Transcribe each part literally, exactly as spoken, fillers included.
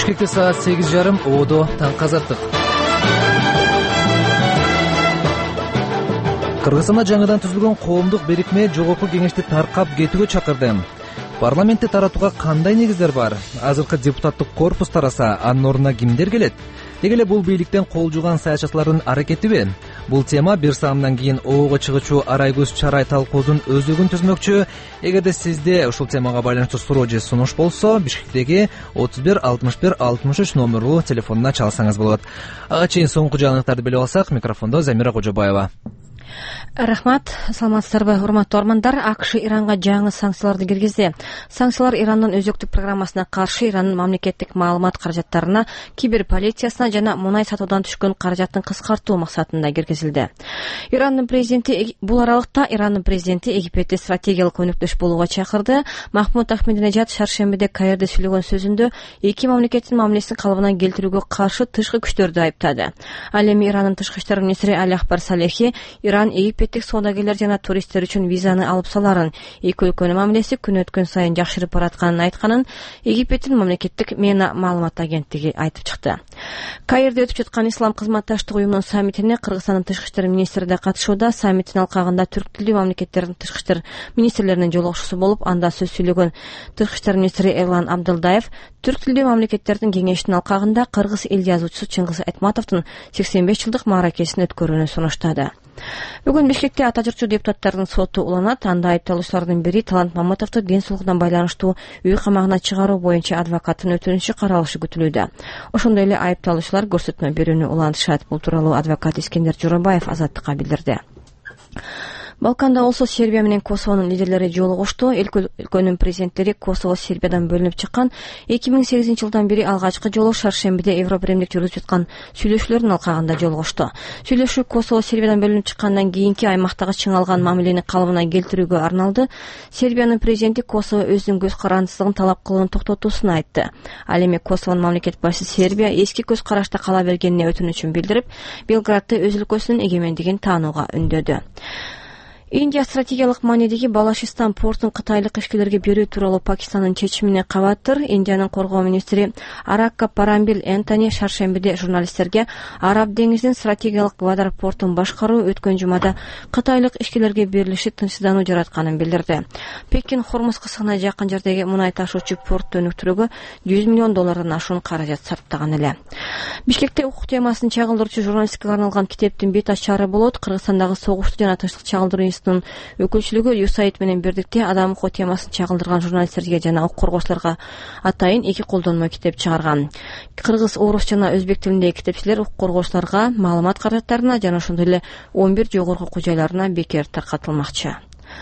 Бишкекте саат сегиз жарым, Оодо таңкы азаттык. Кыргызстанда жаңыдан түзүлгөн коомдук бирикме жогорку кеңешти таркап кетүүгө чакырды. Парламентти таратууга кандай негиздер бар? Азыркы депутаттык корпус тараса, анын ордуна кимдер келет? Деги эле бул бийликтен кол жууган саясатчылардын аракетиби? Бул тема бир саамдан кийин оого чыгуучу Арайгөз Чарай талкуусунун өзөгүн түзмөкчү. Эгерде сизде ушул темага байланыштуу суроо же сунуш болсо, Бишкектеги отуз бир алтымыш бир алтымыш үч номерлуу телефонуна чалсаңыз болот. Ага чейин соңку жаңылыктарды билип алсак, микрофондо Замира Кожобаева. Рахмат, саламатсыздарбы, урматтуу угармандар. АКШ Иранга жаңы санкцияларды киргизди. Санкциялар Ирандын өзөктүк программасына каршы Ирандын мамлекеттик маалымат каражаттарына, киберполициясына жана мунай сатуудан түшкөн каражаттын кыскартуу максатында киргизилди. Ирандын президенти бул аралыкта Ирандын президенти Египетти стратегиялык өнөктөш болууга чакырды. Махмуд Ахмединежад шаршембиде Каирде сүйлөгөн сөзүндө эки мамлекеттин мамилесин калыбына келтирүүгө каршы тышкы күчтөрдү айыптады. Ал эми Ирандын тышкы иштер министри Али Акбар Салехи Иран египеттик соодагерлер жана туристтер үчүн визаны алып саларын, эки өлкөнүн мамилеси күн өткөн сайын жакшырып баратканын айтканын Египеттин мамлекеттик Мена маалымат агенттиги айтып чыкты. Каирде өтүп жаткан Ислам кызматташтык уюмунун саммитине Кыргызстандын тышкы иштер министри да катышууда. Саммиттин алкагында түрк тилдүү мамлекеттердин тышкы иштер министрлеринин жолугушуусу болуп, анда сөз сүйлөгөн тышкы иштер министри Эрлан Абдылдаев түрк тилдүү мамлекеттердин кеңешинин алкагында кыргыз эл жазуучусу Чыңгыз Айтматовдун сексен беш жылдык мааракесин өткөрүүнү сунуштады. Бүгүн Бишкекте ата журтчу депутаттардын соту уланат. Анда айыпталуучулардын бири Талант Мамытовду ден соолугуна байланыштуу үй камагына чыгаруу боюнча адвокаттын өтүнүчү каралышы күтүлүүдө. Ошондой эле айыпталуучулар көрсөтмө берүүнү улантышат. Бул тууралуу адвокат Искендер Журабаев Азаттыкка билдирди. Балканда болсо Сербия менен Косовонун лидерлери жолугушту. Өлкөнүн президенттери Косово Сербиядан бөлүнүп чыккан эки миң сегизинчи жылдан бери алгачкы жолу шаршембиде Европремдик жүргүзүп жаткан сүйлөшүүлөрдүн алкагында жолугушту. Сүйлөшүү Косово Сербиядан бөлүнүп чыккандан кийинки аймактагы чыңалган мамилени калыбына келтирүүгө арналды. Сербиянын президенти Косово өзүнүн көз карандысыздыгын талап кылууну токтотуусун айтты. Ал эми Косовонун мамлекет башчысы Сербия эски көз карашта кала бергенине өтүнүчүн билдирип, Белградты өз өлкөсүнүн эгемендигин таанууга үндөдү. Индия стратегиялык маанидеги Балашистан портун кытайлык ишкерлерге берүү тууралуу Пакистандын чечимине кабаттыр. Индиянын коргоо министри Аракка Парамбил Энтони шаршембиде журналисттерге Араб деңизинин стратегиялык Гвадар портун башкаруу өткөн жумада кытайлык ишкерлерге берилиши тынчсыздануу жаратканын билдирди. Пекин Хормуз кысыгына жакын жердеги мунай ташуучу портtu өнүктүрүүгө жүз миллион доллардан ашуун каражат сарптаган эле. Бишкекте укук темасын чагылдыруучу журналистикага арналган китептин бет ачары болот. Кыргызстандагы согушту жана тынчтык чагылдыруу өкүлчүлүгү ЮСАИД менен бирдикте адам укугу темасын чагылдырган журналисттерге жана укук коргоочуларга атайын эки колдонмо китеп чыгарган. Кыргыз, орус жана өзбек тилиндеги китепчилер укук коргоочуларга маалымат каражаттарына жана ошондой эле он бир жогорку окуу жайларына бекер таркатылмакчы.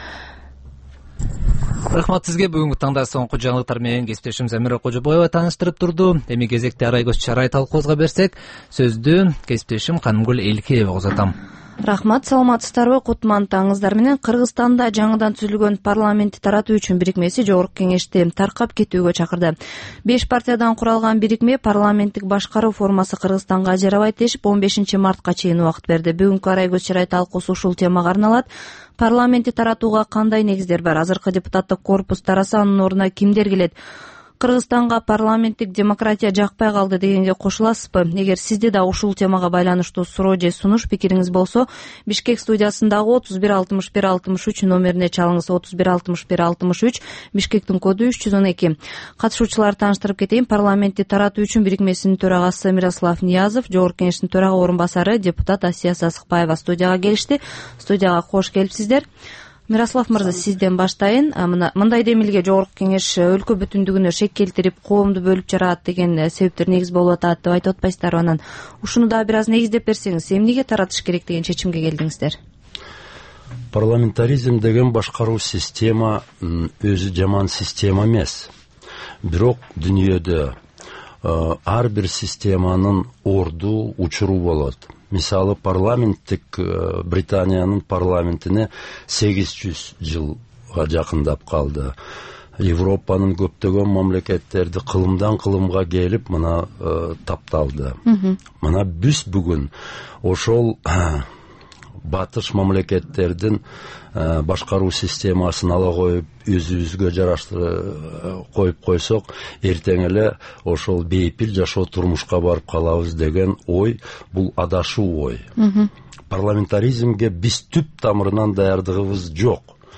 Рахмат сизге. Бүгүнкү таңда соңку жаңылыктар менен кесиптешим Замира Кожобаева тааныштырып турду. Эми кезекте Арайгөз Чарай талкуубузга берсек, сөздү кесиптешим Канымгүл Элкеева узатам. Рахмат, саламатсыздарбы, кутман таңыңыздар менен. Кыргызстанда жаңыдан түзүлгөн парламентти таратуу үчүн бирикмеси жогорку кеңешти таркап кетүүгө чакырды. Беш партиядан куралган бирикме парламенттик башкаруу формасы Кыргызстанга ажырабайт дешип он бешинчи мартка чейин убакыт берди. Бүгүнкү Арайгөз Чарай талкуусу ушул темага арналат. Парламентти таратууга кандай негиздер бар? Азыркы депутаттык корпус тараса, анын ордуна кимдер келет? Кыргызстанга парламенттик демократия жакпай калды дегенге кошуласызбы? Эгер сизде да ушул темага байланыштуу суроо же сунуш пикириңиз болсо, Бишкек студиясындагы отуз бир алтымыш бир алтымыш үч номерине чалыңыз. отуз бир алтымыш бир алтымыш үч, Бишкектин коду үч жүз он эки. Катышуучуларды тааныштырып кетейин. Парламентти таратуу үчүн бирикмесинин төрагасы Мирослав Ниязов, жогорку кеңештин төрага орун басары депутат Асия Сасыкбаева студияга келишти. Студияга кош келипсиздер. Мирослав мырза, сизден баштайын. Мындай демилге жогорку кеңеш өлкө бүтүндүгүнө шек келтирип, коомду бөлүп жарат деген себептер негиз болуп атат деп айтып атпайсыздарбы? Анан ушуну дагы бир аз негиздеп берсеңиз, эмнеге таратыш керек деген чечимге келдиңиздер? Парламентаризм деген башкаруу система өзү жаман система эмес. Бирок дүйнөдө ар бир системанын орду, учуру болот. Мисалы, парламенттик Британиянын парламентине сегиз жүз жылга жакындап калды. Европанын көптөгөн мамлекеттерди кылымдан кылымга келип мына тапталды. Мына биз бүгүн ошол батыш мамлекеттердин башкаруу системасын ала коюп өзүбүзгө жараштырып коюп койсок, эртең эле ошол бейпил жашоо турмушка барып калабыз деген ой бул адашуу ой. Парламентаризмге биз түп тамырынан даярдыгыбыз жок.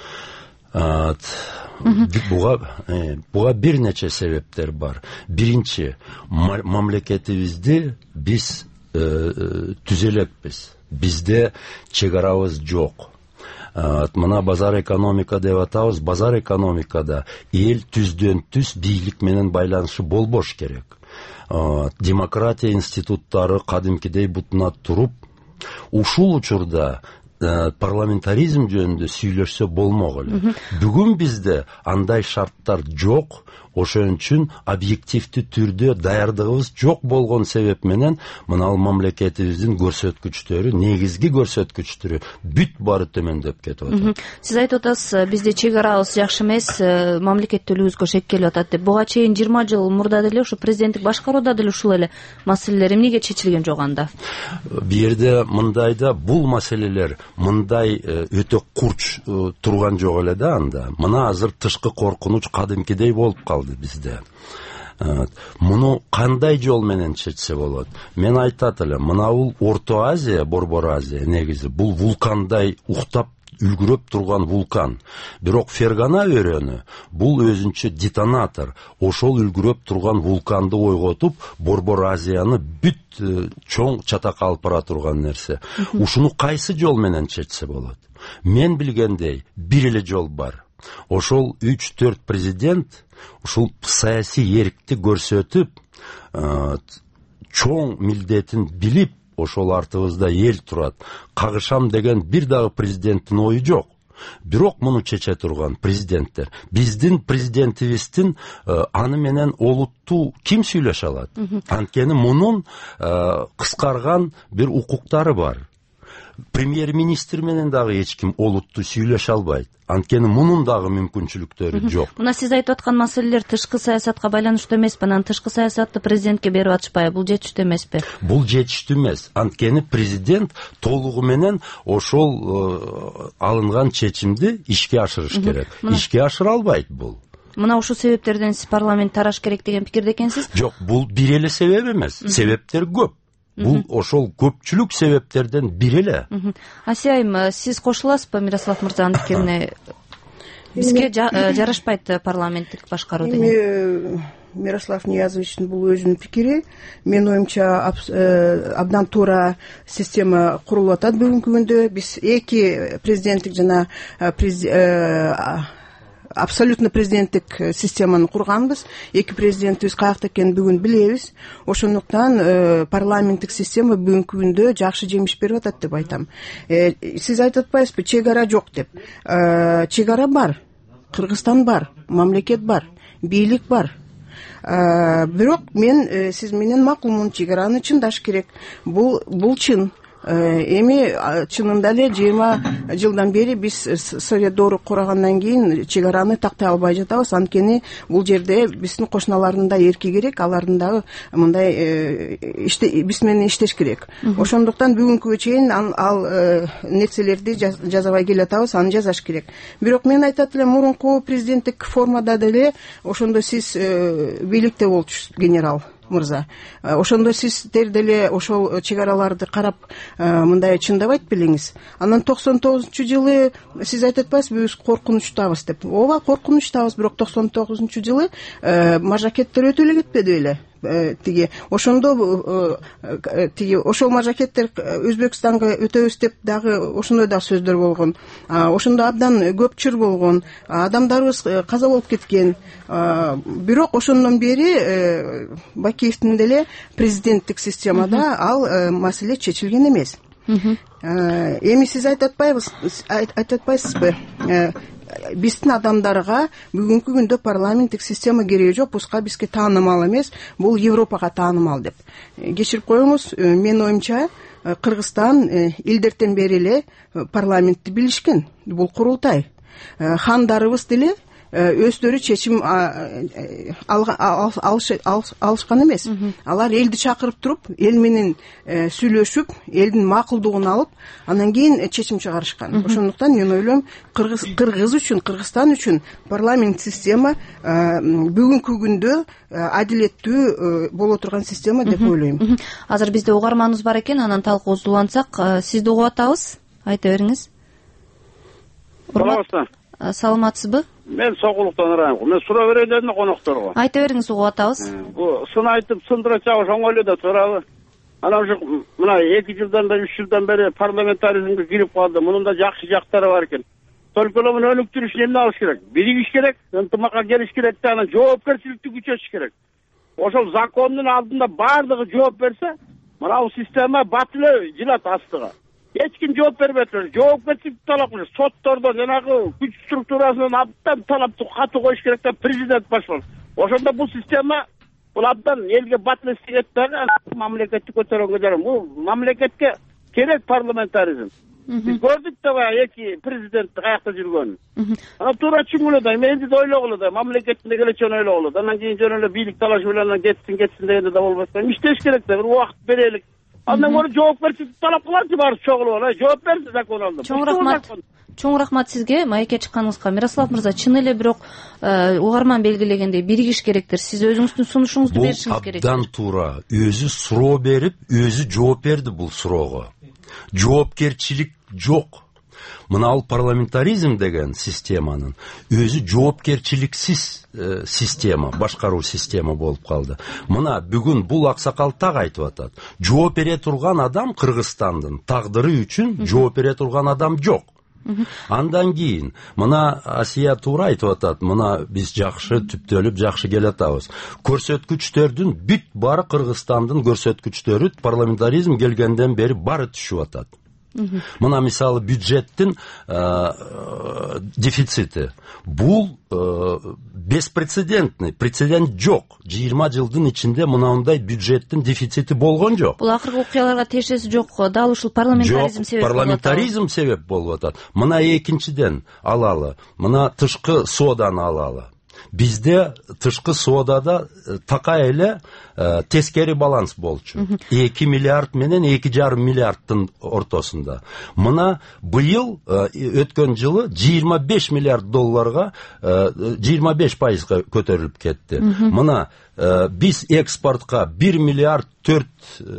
Буга буга бир нече себептер бар. Биринчи, мамлекетибизди биз түзө элекпиз. Бизде чек арабыз жок. Мына базар экономика деп атабыз. Базар экономикада эл түздөн түз бийлик менен байланышы болбош керек. Демократия институттары кадимкидей бутуна туруп, ушул учурда парламентаризм жөнүндө сүйлөшсө болмок эле. Бүгүн бизде андай шарттар жок. Ошон үчүн объективдүү түрдө даярдыгыбыз жок болгон себеп менен мына мамлекетибиздин көрсөткүчтөрү, негизги көрсөткүчтөрү бүт баары төмөндөп кетип атат. Сиз айтып атасыз, бизде чек арабыз жакшы эмес, мамлекеттүүлүгүбүзгө шек келип атат деп. Буга чейин жыйырма жыл мурда деле ушу президенттик башкарууда деле ушул эле маселелер эмнеге чечилген жок анда? Бу жерде мындайда бул маселелер мындай өтө курч турган жок эле да анда. Мына азыр тышкы коркунуч кадимкидей болуп калды бизде. Муну кандай жол менен чечсе болот? Мен айтат элем, мына бул Орто Азия, Борбор Азия негизи бул вулкандай уктап үлгүрөп турган вулкан. Бирок Фергана өрөөнү бул өзүнчө детонатор. Ошол үлгүрөп турган вулканды ойготуп, Борбор Азияны бүт чоң чатакка алып бара турган нерсе. Ушуну кайсы жол менен чечсе болот? Мен билгендей бир эле жол бар. Ошол үч төрт президент ушул саясий эркти көрсөтүп, чоң милдетин билип, ошол артыбызда эл турат, кагышам деген бир дагы президенттин ою жок. Бирок муну чече турган президенттер. Биздин президентибиздин аны менен олуттуу ким сүйлөшө алат? Анткени мунун кыскарган бир укуктары бар. Премьер-министр менен дагы эч ким олуттуу сүйлөшө албайт. Анткени мунун дагы мүмкүнчүлүктөрү жок. Мына сиз айтып аткан маселелер тышкы саясатка байланыштуу эмеспи? Анан тышкы саясатты президентке берип атышпайбы? Бул жетиштүү эмеспи? Бул жетиштүү эмес. Анткени президент толугу менен ошол алынган чечимди ишке ашырыш керек. Ишке ашыра албайт бул. Мына ушул себептерден сиз парламент тараш керек деген пикирде экенсиз? Жок, бул бир эле себеп эмес. Себептер көп. Бул ошол көпчүлүк себептерден бири эле. Асияйм, сиз кошуласызбы Мирослав мырзанын пикирине? Бизге жарашпайт парламенттик башкаруу деген. Мирослав Ниязовичтин бул өзүнүн пикири. Менин оюмча абдан туура система курулуп атат бүгүнкү күндө. Биз эки президенттик жана абсолютно президенттик системаны курганбыз. Эки президентибиз каякта экенин бүгүн билебиз. Ошондуктан парламенттик система бүгүнкү күндө жакшы жемиш берип атат деп айтам. Сиз айтып атпайсызбы, чек ара жок деп? Чек ара бар. Кыргызстан бар, мамлекет бар, бийлик бар. Бирок мен сиз менен макулмун, чек араны чындаш керек. Бул бул чын. Эми чынында эле жыйырма жылдан бери биз Совет доору курагандан кийин чек араны тактай албай жатабыз. Анткени бул жерде биздин кошуналардын да эрки керек, алардын дагы мындай биз менен иштеш керек. Ошондуктан бүгүнкүгө чейин ал нерселерди жазабай келатабыз, аны жазаш керек. Бирок мен айтат элем, мурунку президенттик формада деле ошондо сиз бийликте болчусуз, генерал мырза. Ошондо сиздер деле ошол чек араларды карап мындай чындабайт белеңиз. Анан токсон тогузунчу жылы сиз айтып атпайсызбы, биз коркунучтабыз деп. Ооба, коркунучтабыз, бирок токсон тогузунчу жылы мажакеттер өтө эле кетпеди беле? Тиги ошондо тиги ошол мажакеттер Өзбекстанга өтөбүз деп дагы ошондой да сөздөр болгон. Ошондо абдан көп чыр болгон, адамдарыбыз каза болуп кеткен. Бирок ошондон бери Бакиевдин деле президенттик системада ал маселе чечилген эмес. Эми сиз айтып атпайсызбы, айтып атпайсызбы, биздин адамдарга бүгүнкү күндө парламенттик система кереги жок, буска бизге таанымал эмес, бул Европага таанымал деп. Кечирип коюңуз, менин оюмча Кыргызстан илдертен бери эле парламентти билишкен. Бул курултай. Хандарыбыз деле өздөрү чечим алышкан эмес. Алар элди чакырып туруп, эл менен сүйлөшүп, элдин макулдугун алып, анан кийин чечим чыгарышкан. Ошондуктан мен ойлойм, кыргыз кыргыз үчүн, Кыргызстан үчүн парламент система бүгүнкү күндө адилеттүү боло турган система деп ойлойм. Азыр бизде угарманыбыз бар экен, анан талкуубузду улантсак, сизди угуп атабыз. Айта бериңиз. Саламатсызбы? Саламатсызбы? Мен Сокулуктан арайм. Мен суроо берейин дедим конокторго. Айта бериңиз, угуп атабыз. Бу сын айтып, сындыра чабыш оңой эле да туурабы? Анан ушу мына эки жылдан бери, үч жылдан бери парламентаризмге кирип калды. Мунун да жакшы жактары бар экен. Только эле муну өнүктүрүш эмне алыш керек? Биригиш керек, ынтымакка келиш керек да, анан жоопкерчиликти күчөтүш керек. Ошол закондун алдында баардыгы жооп берсе, мына бул система батыл жылат астыга. Эч ким жооп бербей атат. Жоопкерчиликти талап кылыш. Соттордон жанагы күч структурасынан абдан талапты катуу коюш керек да, президент башкарат. Ошондо бул система бул абдан элге батыл эстегет дагы мамлекетти көтөргөнгө жарам. Бул мамлекетке керек парламентаризм. Биз көрдүк да баягы эки президент каякта жүргөнүн. Анан туура чүңүлө да, менди да ойлогулу да, мамлекеттин келечегин ойлогулу да. Анан кийин жөн эле бийлик талашы менен кетсин, кетсин дегенде да болбойт да. Иштеш керек да, бир убакыт берелик. Андан көрө жоопкерчиликти талап кыларчы, баары чогулуп алып, жооп берди закон алды. Чоң рахмат. Чоң рахмат сизге, маекке чыкканыңызга. Мирослав мырза, чын эле бирок угарман белгилегендей биригиш керектир. Сиз өзүңүздүн сунушуңузду беришиңиз керек. Бул абдан туура. Өзү суроо берип, өзү жооп берди бул суроого. Жоопкерчилик жок. Мына ал парламентаризм деген системанын өзү жоопкерчиликсиз система, башкаруу система болуп калды. Мына бүгүн бул аксакал так айтып атат. Жооп бере турган адам Кыргызстандын тагдыры үчүн жооп бере турган адам жок. Андан кийин мына Асия туура айтып атат. Мына биз жакшы түптөлүп, жакшы келатабыз. Көрсөткүчтөрдүн бүт бары Кыргызстандын көрсөткүчтөрү парламентаризм келгенден бери бары түшүп атат. Мына мисалы бюджеттин дефицити. Бул беспрецедентный, прецедент жок. жыйырма жылдын ичинде мындай бюджеттин дефицити болгон жок. Бул акыркы окуяларга тиешеси жок. Дал ушул парламентаризм себеп болуп атат. Парламентаризм себеп болуп атат. Мына экинчиден алалы. Мына тышкы сооданы алалы. Бизде тышкы соодада такай эле тескери баланс болчу. эки миллиард менен эки жарым миллиардтын ортосунда. Мына быйыл өткөн жылы жыйырма беш миллиард долларга, жыйырма беш пайызга көтөрүлүп кетти. Мына биз экспортко бир миллиард төрт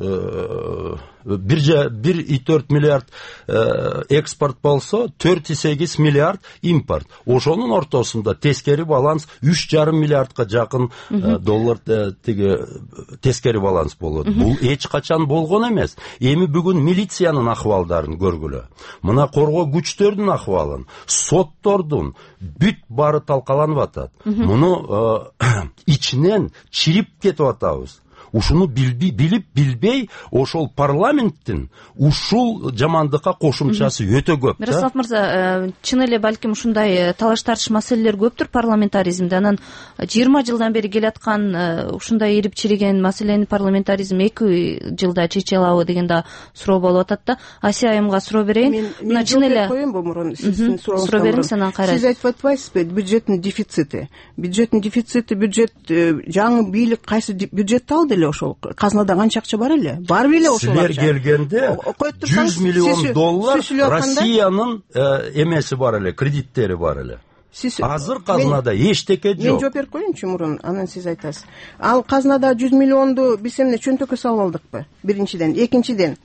бир и төрт миллиард экспорт болсо, төрт и сегиз миллиард импорт. Ошонун ортосунда тескери баланс үч жарым миллиардка жакын доллар тиги тескери баланс болот. Бул эч качан болгон эмес. Эми бүгүн милициянын акыбалдарын көргүлө. Мына коргоо күчтөрдүн акыбалын, соттордун бүт баары талкаланып атат. Муну ичинен чирип кетип атабыз. Ушуну билип билбей, ошол парламенттин ушул жамандыкка кошумчасы өтө көп. Мирослав мырза, чын эле балким ушундай талаш тартыш маселелер көптүр парламентаризмде. Анан жыйырма жылдан бери келаткан ушундай ирип чириген маселени парламентаризм эки жылда чече алабы деген да суроо болуп атат да. Асия айымга суроо берейин. Мен чын эле коеюнбу мурун сиздин сурооңузга? Суроо бериңиз, анан кайра. Сиз айтып атпайсызбы, бюджеттин дефицити. Бюджеттин дефицити, бюджет жаңы бийлик кайсы бюджетти алды эле ошол? Казнада канча акча бар эле? Бар беле ошол акча? Силер келгенде жүз миллион доллар Россиянын эмеси бар эле, кредиттери бар эле. Азыр казнада эчтеке жок. Мен жооп берип коеюнчу мурун, анан сиз айтасыз. Ал казнада жүз миллионду биз эмне чөнтөккө салып алдыкпы? Биринчиден, экинчиден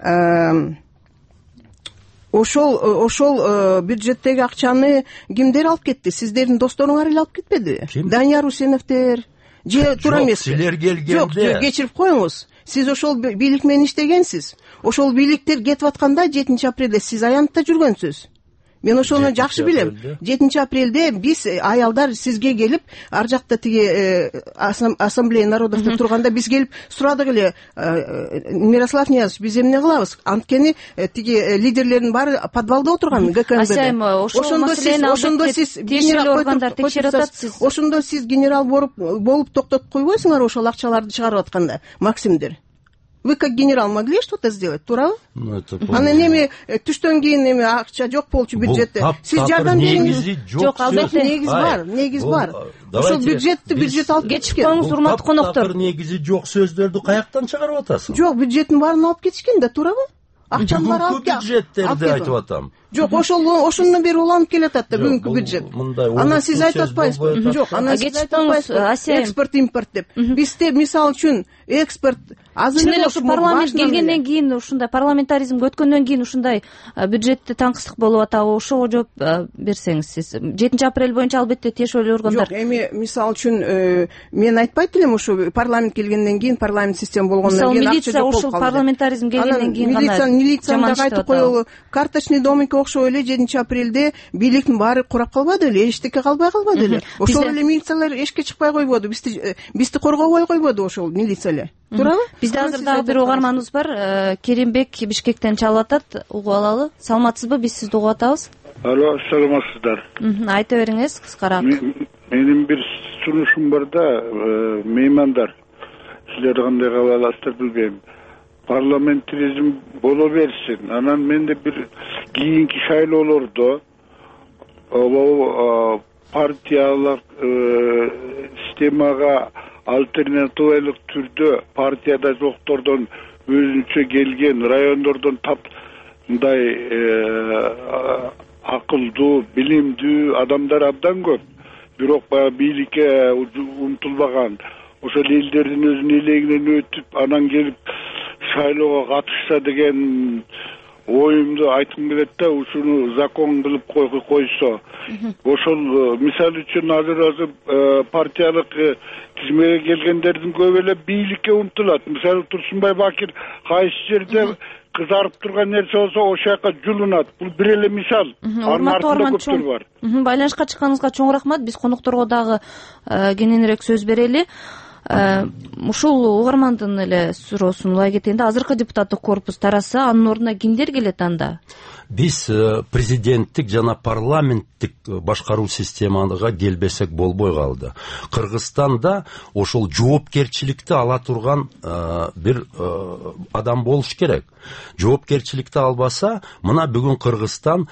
ошол ошол бюджеттеги акчаны кимдер алып кетти? Сиздердин досторуңар эле алып кетпедиби? Данияр Усеновдер же туура эмеспи? Силер келгенде. Жок, кечирип коюңуз. Сиз ошол бийлик менен иштегенсиз. Ошол бийликтер кетип атканда жетинчи апрелде сиз аянтта жүргөнсүз. Мен ошону жакшы билем. жетинчи апрелде биз аялдар сизге келип, ар жакта тиги ассамблея народовдо турганда биз келип сурадык эле, Мирослав Ниязович, биз эмне кылабыз? Анткени тиги лидерлердин баары подвалда отурган ГКМБде. Ошондо сиз ошондо сиз генерал органдар текшерип атат. Ошондо сиз генерал болуп болуп токтотуп койбойсуңар ошол акчаларды чыгарып атканда, Максимдер. Вы как генерал могли что-то сделать, туурабы? Ну, это анан эми түштөн кийин эми акча жок болчу бюджетте. Сиз жардам бериңиз. Жок, албетте негиз бар, негиз бар. Ошол бюджетти бюджет алып кетишкен. Чыкпаңыз, урматтуу коноктор. Негизи жок сөздөрдү каяктан чыгарып атасың? Жок, бюджеттин баарын алып кетишкен да, туурабы? Акчаны баары алып кетишкен. Бюджеттерди айтып атам. Жок, ошол ошондон бери уланып келатат да бүгүнкү бюджет. Анан сиз айтып атпайсызбы? Жок, анан сиз айтып атпайсызбы? Экспорт импорт деп. Бизде мисалы үчүн экспорт азыр эле ушу парламент келгенден кийин, ушундай парламентаризмге өткөндөн кийин ушундай бюджетте таңкыстык болуп атабы? Ошого жооп берсеңиз сиз. жетинчи апрель боюнча албетте тиешелүү органдар. Жок, эми мисалы үчүн мен айтпайт элем, ушу парламент келгенден кийин, парламент система болгондон кийин акча жок болуп калды. Мисалы, ушул парламентаризм келгенден кийин гана милицияны да айтып коелу, карточный домикке окшоп эле жетинчи апрелде бийликтин баары курап калбады эле, эчтеке калбай калбады эле. Ошол эле милициялар эшикке чыкпай койбоду, бизди бизди коргобой койбоду ошол милициялар. Туурабы? Бизде азыр дагы бир угарманыбыз бар. Керимбек Бишкектен чалып атат. Угуп алалы. Саламатсызбы? Биз сизди угуп атабыз. Алло, саламатсыздар. Айта бериңиз кыскараак. Менин бир сунушум бар да, меймандар. Силер кандай кабыл аласыздар билбейм. Парламентаризм боло берсин. Анан менде бир кийинки шайлоолордо партиялык системага альтернативалык түрдө партияда жоктордон өзүнчө келген райондордон мындай акылдуу, билимдүү адамдар абдан көп. Бирок баягы бийликке умтулбаган, ошол элдердин өзүнүн элегинен өтүп, анан келип шайлоого катышса деген оюмду айткым келет да, ушуну закон кылып койсо. Ошол мисалы үчүн азыр азыр партиялык тизмеге келгендердин көбү эле бийликке умтулат. Мисалы Турсунбай Бакир кайсы жерде кызарып турган нерсе болсо ошол жака жулунат. Бул бир эле мисал. Анын артында көптөр бар. Байланышка чыкканыңызга чоң рахмат. Биз конокторго дагы кененирээк сөз берели. Ушул угармандын эле суроосун улай кетейин да, азыркы депутаттык корпус тараса, анын ордуна кимдер келет анда? Биз президенттик жана парламенттик башкаруу системага келбесек болбой калды. Кыргызстанда ошол жоопкерчиликти ала турган бир адам болуш керек. Жоопкерчиликти албаса, мына бүгүн Кыргызстан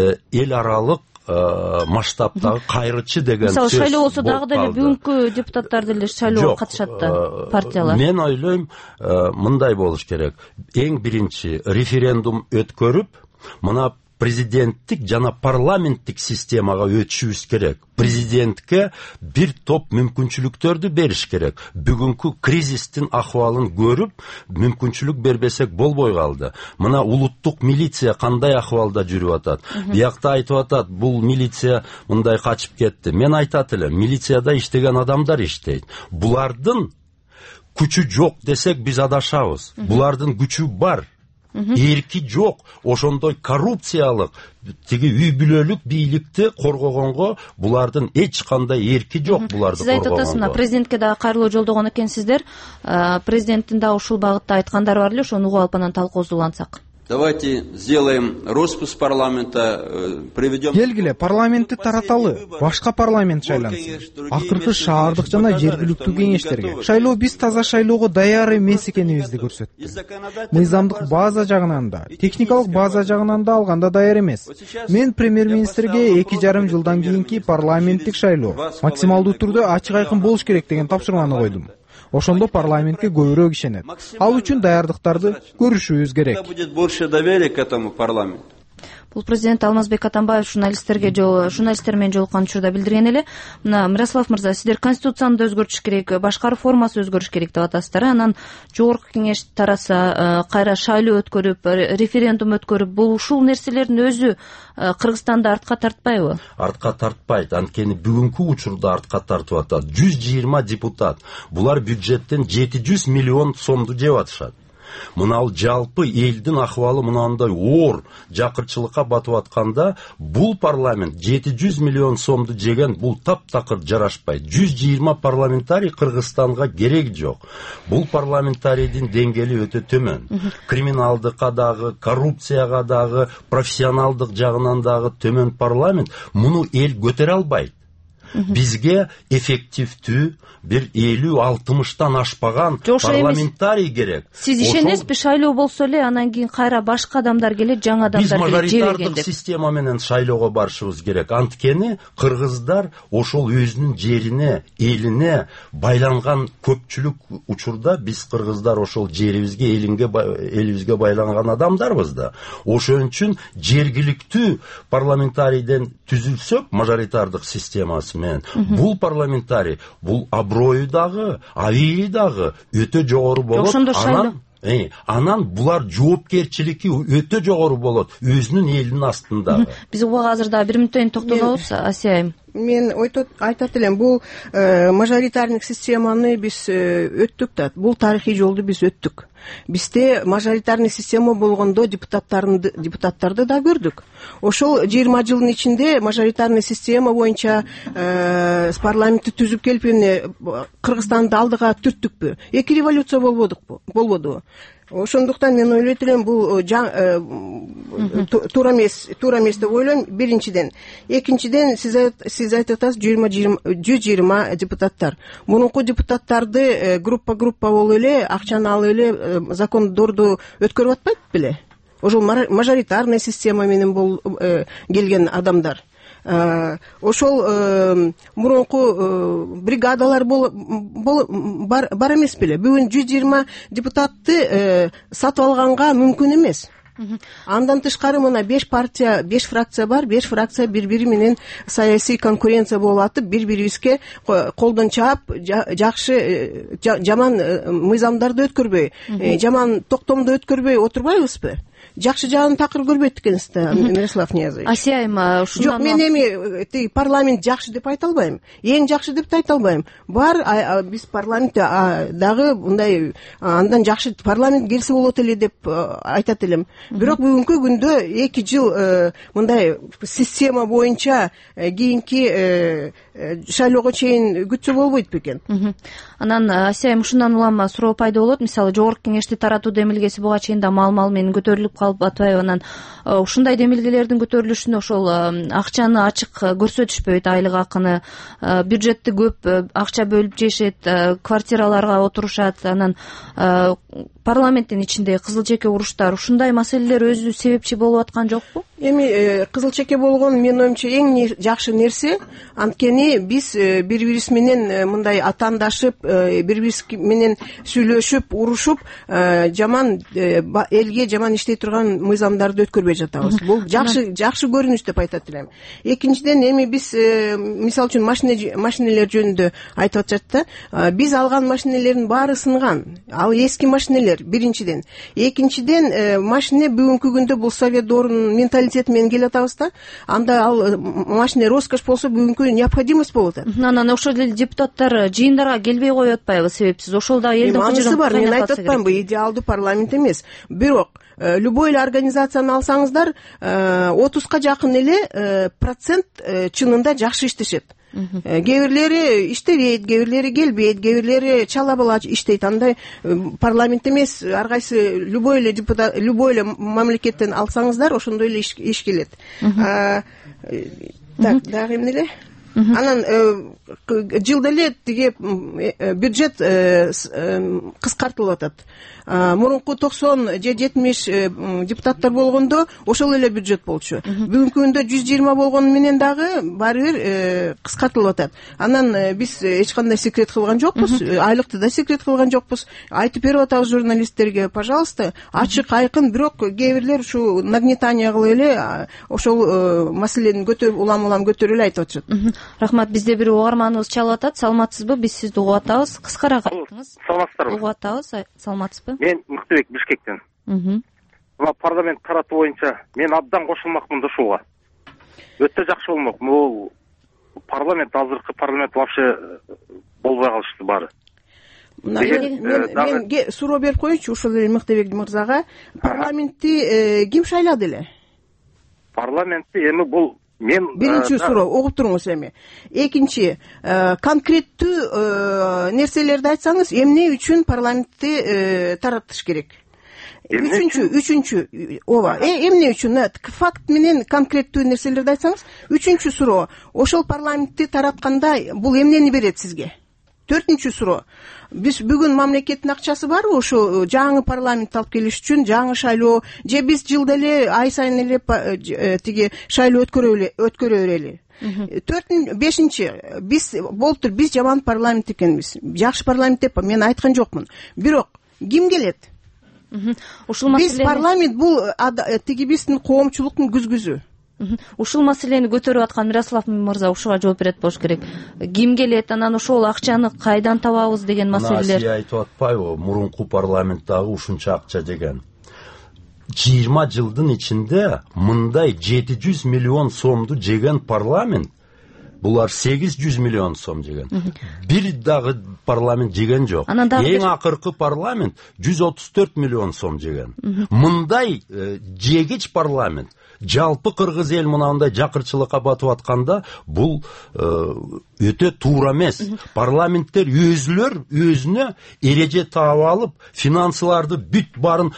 эл аралык масштабтагы кайрычы деген сөз. Мисалы, шайлоо болсо дагы деле бүгүнкү депутаттар деле шайлоого катышат да, партиялар. Мен ойлойм, мындай болуш керек. Эң биринчи референдум өткөрүп, мына президенттик жана парламенттик системага өтүшүбүз керек. Президентке бир топ мүмкүнчүлүктөрдү бериш керек. Бүгүнкү кризистин акыбалын көрүп, мүмкүнчүлүк бербесек болбой калды. Мына улуттук милиция кандай акыбалда жүрүп атат? Биякта айтып атат, бул милиция мындай качып кетти. Мен айтат элем, милицияда иштеген адамдар иштейт. Булардын күчү жок десек биз адашабыз. Булардын күчү бар. Эрки жок, ошондой коррупциялык, тиги үй бүлөлүк бийликти коргогонго булардын эч кандай эрки жок, буларды коргогонго. Сиз айтып атасыз, президентке дагы кайрылуу жолдогон экенсиздер. Президенттин да ушул багытта айткандары бар эле, ошону угуп алып анан талкуубузду улантсак. Давайте сделаем распуск парламента, проведем... Келгиле, парламентти тараталы, башка парламент шайлансын. Акыркы шаардык жана жергиликтүү кеңештерге. Шайлоо биз таза шайлоого даяр эмес экенибизди көрсөттү. Мыйзамдык база жагынан да, техникалык база жагынан да алганда даяр эмес. Мен премьер-министрге эки жарым жылдан кийинки парламенттик шайлоо максималдуу түрдө ачык айкын болуш керек деген тапшырманы койдум. Ошондо парламентке көбүрөөк ишенет. Ал үчүн даярдыктарды көрүшүбүз керек. Будет больше доверия к этому парламенту. Бул президент Алмазбек Атамбаев журналисттерге журналисттер менен жолуккан учурда билдирген эле. Мына Мирослав мырза, сиздер конституцияны да өзгөртүш керек, башкаруу формасы өзгөрүш керек деп атасыздар. Анан жогорку кеңеш тараса, кайра шайлоо өткөрүп, референдум өткөрүп, бул ушул нерселердин өзү Кыргызстанды артка тартпайбы? Артка тартпайт. Анткени бүгүнкү учурда артка тартып атат. жүз жыйырма депутат. Булар бюджеттен жети жүз миллион сомду жеп атышат. Мынал жалпы элдин акыбалы мынандай оор жакырчылыкка батып атканда, бул парламент жети жүз миллион сомду жеген, бул таптакыр жарашпайт. жүз жыйырма парламентарий Кыргызстанга керек жок. Бул парламентарийдин деңгээли өтө төмөн. Криминалдыкка дагы, коррупцияга дагы, профессионалдык жагынан дагы төмөн парламент. Муну эл көтөрө албайт. Бизге эффективдүү бир элүү алтымыштан ашпаган парламентарий керек. Сиз ишенесизби, шайлоо болсо эле анан кийин кайра башка адамдар келет, жаңы адамдар келет, биз мажоритардык система менен шайлоого барышыбыз керек. Анткени кыргыздар ошол өзүнүн жерине, элине байланган көпчүлүк учурда биз кыргыздар ошол жерибизге, элинге, элибизге байланган адамдарбыз да. Ошон үчүн жергиликтүү парламентарийден түзүлсөк, мажоритардык системасы менен, бул парламентарий, бул аброю дагы, авийи дагы өтө жогору болот. Анан Э, анан булар жоопкерчилики өтө жогору болот, өзүнүн элинин астында. Биз буга азыр дагы бир мүнөттөн токтолобуз, Асия айым. Мен айтат элем, бул мажоритарный системаны биз өттүк да, бул тарыхый жолду биз өттүк. Бизде мажоритарный система болгондо депутаттарды депутаттарды да көрдүк. Ошол жыйырма жылдын ичинде мажоритарный система боюнча парламентти түзүп келип, Кыргызстанды алдыга түрттүкпү? Эки революция болбодукпу? Болбоду. Ошондуктан мен ойлойт элем, бул туура эмес, туура эмес деп ойлойм, биринчиден. Экинчиден, сиз айтып атасыз, жүз жыйырма депутаттар. Мурунку депутаттарды группа группа болуп эле, акчаны алып эле закондорду өткөрүп атпайт беле? Ошол мажоритарный система менен келген адамдар. Ошол мурунку бригадалар бар эмес беле? Бүгүн жүз жыйырма депутатты сатып алганга мүмкүн эмес. Андан тышкары мына беш партия, беш фракция бар, беш фракция бири-бири менен саясий конкуренция болуп атып, бири-бирибизге колдон чаап, жакшы жаман мыйзамдарды өткөрбөй, жаман токтомду өткөрбөй отурбайбызбы? Жакшы жагын такыр көрбөйт экенсиз да, Мирослав Ниязович. Асия айым, жок, мен эми парламент жакшы деп айта албайм, эң жакшы деп айта албайм. Бар, биз парламентте дагы мындай андан жакшы парламент келсе болот эле деп айтат элем. Бирок бүгүнкү күндө эки жыл мындай система боюнча кийинки шайлоого чейин күтсө болбойт бекен. Анан Асия айым, ушундан улам суроо пайда болот. Мисалы, жогорку кеңешти таратуу демилгеси буга чейин да мал-мал менен көтөрүлүп калып атпайбы? Анан ушундай демилгелердин көтөрүлүшүнө ошол акчаны ачык көрсөтүшпөйт, айлык акыны, бюджетти көп акча бөлүп жешет, квартираларга отурушат, анан парламенттин ичинде кызыл чеке уруштар, ушундай маселелер өзү себепчи болуп аткан жокпу? Эми кызыл чеке болгон менин оюмча эң жакшы нерсе, анткени биз бири-бирибиз менен мындай атаандашып, бири-бирибиз менен сүйлөшүп, урушуп, жаман элге жаман иштей турган мыйзамдарды өткөрбөй жатабыз. Бул жакшы жакшы көрүнүш деп айтат элем. Экинчиден, эми биз мисалы үчүн машинелер жөнүндө айтып атышат да, биз алган машинелердин баары сынган. Ал эски машинелер, биринчиден. Экинчиден, машине бүгүнкү күндө бул совет доорунун менталитети менен келип атабыз да. Анда ал машине роскош болсо бүгүнкү необходимость болуп атат. Анан ошол эле депутаттар жыйындарга келбей коюп атпайбы себепсиз? Ошол да элдин кыжырын бар. Мен айтып атпайм, бул идеалдуу парламент эмес. Бирок любой эле организацияны алсаңыздар, отузга жакын эле процент чынында жакшы иштешет. Кээ бирлери иштебейт, кээ бирлери келбейт, кээ бирлери чала бала иштейт. Андай парламент эмес, ар кайсы любой эле депутат, любой эле мамлекеттен алсаңыздар, ошондой эле иш келет. Так, дагы эмне эле? Анан жылда эле тиги бюджет кыскартылып атат. Мурунку токсон же жетимиш депутаттар болгондо ошол эле бюджет болчу. Бүгүнкү күндө жүз жыйырма болгону менен дагы баары бир кыскартылып атат. Анан биз эч кандай секрет кылган жокпуз, айлыкты да секрет кылган жокпуз. Айтып берип атабыз журналисттерге, пожалуйста, ачык айкын, бирок кээ бирлер ушу нагнетание кылып эле ошол маселени көтөрүп, улам-улам көтөрүп эле айтып атышат. Рахмат, бизде бир угарманыбыз чалып атат. Саламатсызбы? Биз сизди угуп атабыз. Кыскараак айтыңыз. Саламатсыздарбы? Угуп атабыз. Саламатсызбы? Мен Мыктыбек, Бишкектен. Мына парламент таратуу боюнча мен абдан кошулмакмын да ушуга. Өтө жакшы болмок. Бул парламент, азыркы парламент вообще болбой калышты баары. Мен суроо берип коеюнчу ушул эле Мыктыбек мырзага. Парламентти ким шайлады эле? Парламентти эми бул мен биринчи суроо, угуп туруңуз эми. Экинчи, конкреттүү нерселерди айтсаңыз, эмне үчүн парламентти таратыш керек? үчүнчү үчүнчү ооба эмне үчүн факт менен конкреттүү нерселерди айтсаңыз. Үчүнчү суроо, ошол парламентти таратканда бул эмнени берет сизге? Төртүнчү суроо, биз бүгүн мамлекеттин акчасы барбы ошо жаңы парламент алып келиш үчүн, жаңы шайлоо, же биз жылда эле ай сайын эле тиги шайлоо өткөрө берели? Төртүнчү, бешинчи, биз болуптур, биз жаман парламент экенбиз. Жакшы парламент деп мен айткан жокмун. Бирок ким келет? Ушул маселени биз парламент бул тиги биздин коомчулуктун күзгүзү. Ушул маселени көтөрүп аткан Мирослав мырза ушуга жооп берет болуш керек. Ким келет, анан ошол акчаны кайдан табабыз деген маселелер. Насия айтып атпайбы, мурунку парламенттагы ушунча акча деген. жыйырма жылдын ичинде мындай жети жүз миллион сомду жеген парламент, булар сегиз жүз миллион сом жеген. Бир дагы парламент жеген жок. Эң акыркы парламент жүз отуз төрт миллион сом жеген. Мындай жегич парламент жалпы кыргыз эл мынандай жакырчылыкка батып атканда бул өтө туура эмес. Парламенттер өзүлөр өзүнө эреже таап алып, финансыларды бүт барын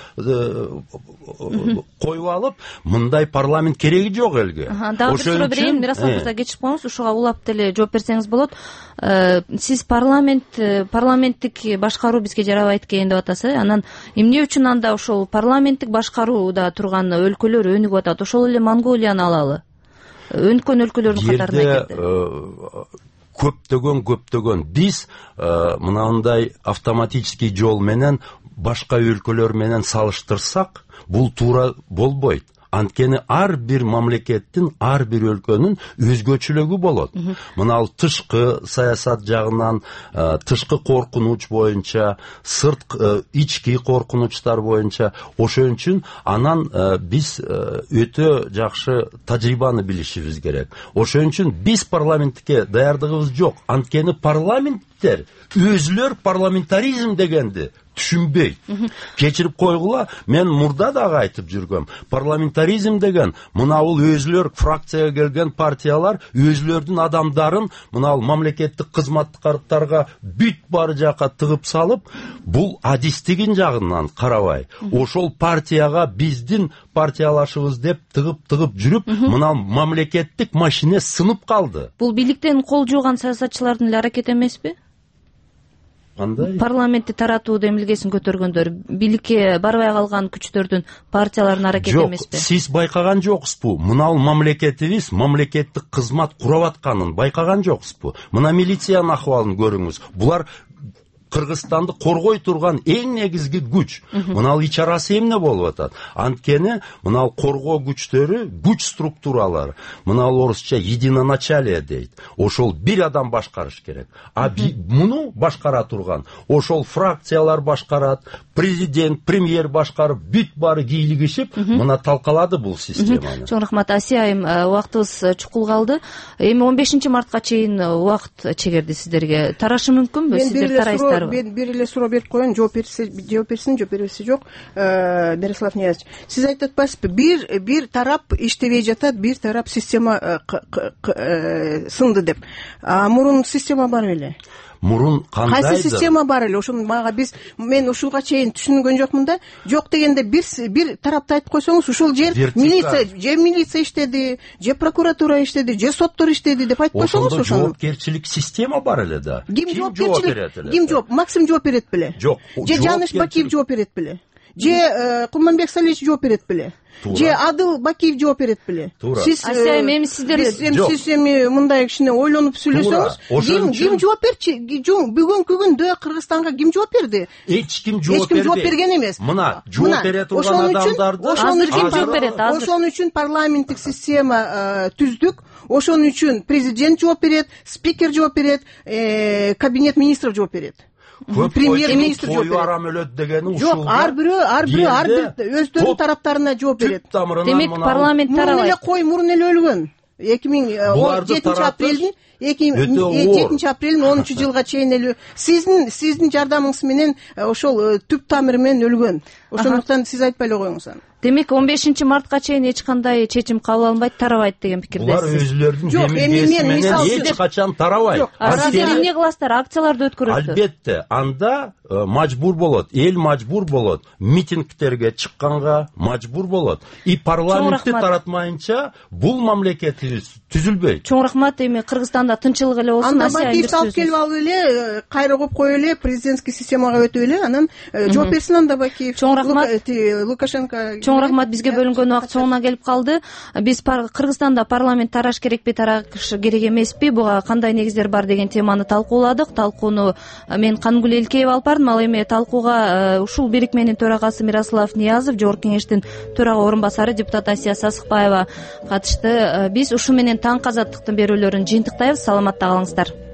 коюп алып, мындай парламент кереги жок элге. Дагы бир суроо берейин, Мирослав мырза кечирип коюңуз, ушуга улап деле жооп берсеңиз болот. Сиз парламент парламенттик башкаруу бизге жарабайт экен деп атасыз. Анан эмне үчүн анда ошол парламенттик башкарууда турган өлкөлөр өнүгүп атат? Ошол эле Монголияны алалы. Өнүккөн өлкөлөрдүн катарына кирди. Көптөгөн көптөгөн биз мынандай автоматический жол менен башка өлкөлөр менен салыштырсак, бул туура болбойт. Анткени ар бир мамлекеттин, ар бир өлкөнүн өзгөчөлүгү болот. Мына тышкы саясат жагынан, тышкы коркунуч боюнча, сырт ички коркунучтар боюнча, ошон үчүн анан биз өтө жакшы тажрыйбаны билишибиз керек. Ошон үчүн биз парламентке даярдыгыбыз жок. Анткени парламенттер өзүлөр парламентаризм дегенди түшүнбөйт. Кечирип койгула, мен мурда дагы айтып жүргөм. Парламентаризм деген мынабул өзүлөр фракцияга келген партиялар өзүлөрдүн адамдарын мынабул мамлекеттик кызматкарларга бүт бары жака тыгып салып, бул адистигин жагынан карабай, ошол партияга биздин партиялашыбыз деп тыгып-тыгып жүрүп, мына мамлекеттик машина сынып калды. Бул бийликтен кол жууган саясатчылардын эле аракети эмеспи? Парламентти таратуу демилгесин көтөргөндөр, бийликке барбай калган күчтөрдүн, партиялардын аракети эмеспи? Жок, сиз байкаган жоксузбу? Мына мамлекетибиз мамлекеттик кызмат куруп атканын байкаган жоксузбу? Мына милициянын акыбалын көрүңүз. Булар Кыргызстанды коргой турган эң негизги күч. Мынал ичарасы эмне болуп атат? Анткени мынал коргоо күчтөрү, күч структуралары, мынал орусча единоначалие дейт. Ошол бир адам башкарыш керек. А муну башкара турган ошол фракциялар башкарат, президент, премьер башкарып, бүт бары кийлигишип, мына талкалады бул системаны. Чоң рахмат, Асия айым, убактыбыз чукул калды. Эми он бешинчи мартка чейин убакыт чегерди сиздерге. Тарашы мүмкүнбү? Сиздер тарайсыздар? Мен бир эле суроо берип коеюн, жооп берсе, жооп берсин, жооп бербесе жок. Мирослав Ниязович, сиз айтып атпайсызбы, бир бир тарап иштебей жатат, бир тарап система сынды деп. А мурун система бар беле? Мурун кандайдыр? Кайсы система бар эле? Ошону мага биз мен ушуга чейин түшүнгөн жокмун да. Жок дегенде бир бир тарапты айтып койсоңуз, ушул жер милиция, же милиция иштеди, же прокуратура иштеди, же соттор иштеди деп айтып койсоңуз ошону. Ошондо жоопкерчилик система бар эле да. Ким жооп берет эле? Ким жооп? Максим жооп берет беле? Жок. Же Жаныш Бакиев жооп берет беле? Же Кулманбек Салиевич жооп берет беле? Же Адыл Бакиев жооп берет беле? Сиз эми сиздер сиз эми мындай кичине ойлонуп сүйлөсөңүз, ким ким жооп берчи? Бүгүнкү күндө Кыргызстанга ким жооп берди? Эч ким жооп берди. Эч ким жооп берген эмес. Мына жооп бере турган адамдарды ошон үчүн парламенттик система түздүк. Ошон үчүн президент жооп берет, спикер жооп берет, кабинет министров жооп берет. Премьер-министр жооп берет. Арам өлөт дегени ушул. Жок, ар бирөө, ар бирөө, ар бир өздөрүнүн тараптарына жооп берет. Демек парламент тарабайт. Мурун эле кой, мурун эле өлгөн. эки миң жетинчи апрелдин жетинчи апрелдин онунчу жылга чейин эле сиздин сиздин жардамыңыз менен ошол түп тамыры менен өлгөн. Ошондуктан сиз айтпай эле коюңуз аны. демек он бешинчи мартка чейин эч кандай чечим кабыл алынбайт, тарабайт деген пикирдесиз. Булар өзүлөрүнүн Жок, эми мен мисалы үчүн эч качан тарабайт. Сиздер эмне кыласыздар? Акцияларды өткөрөсүздөр? Албетте, анда мажбур болот, эл мажбур болот, митингтерге чыкканга мажбур болот. И парламентти таратмайынча бул мамлекетибиз түзүлбөйт. Чоң рахмат. Эми Кыргызстанда тынчылык эле болсун. Анда Бакиевди алып келип алып эле кайра коюп коюп эле президентский системага өтүп эле, анан жооп берсин анда Бакиев. Чоң рахмат. Лукашенко. Чоң рахмат. Бизге бөлүнгөн убакыт соңуна келип калды. Биз Кыргызстанда парламент тараш керекпи, тараш керек эмеспи, буга кандай негиздер бар деген теманы талкууладык. Талкууну мен Каныгүл Элкеева алып бардым. Ал эми талкууга ушул бирикменин төрагасы Мирослав Ниязов, Жогорку Кеңештин төрага орун басары депутат Асия Сасыкбаева катышты. Биз ушу менен таңкы азаттыктын берүүлөрүн жыйынтыктайбыз. Саламатта калыңыздар.